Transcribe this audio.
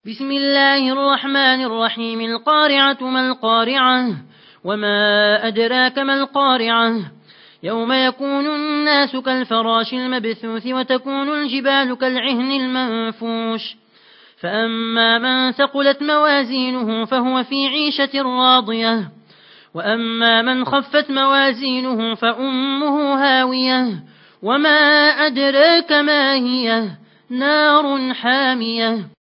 بسم الله الرحمن الرحيم. القارعة ما القارعة وما أدراك ما القارعة يوم يكون الناس كالفراش المبثوث وتكون الجبال كالعهن المنفوش فأما من ثقلت موازينه فهو في عيشة راضية وأما من خفت موازينه فأمه هاوية وما أدراك ما هي نار حامية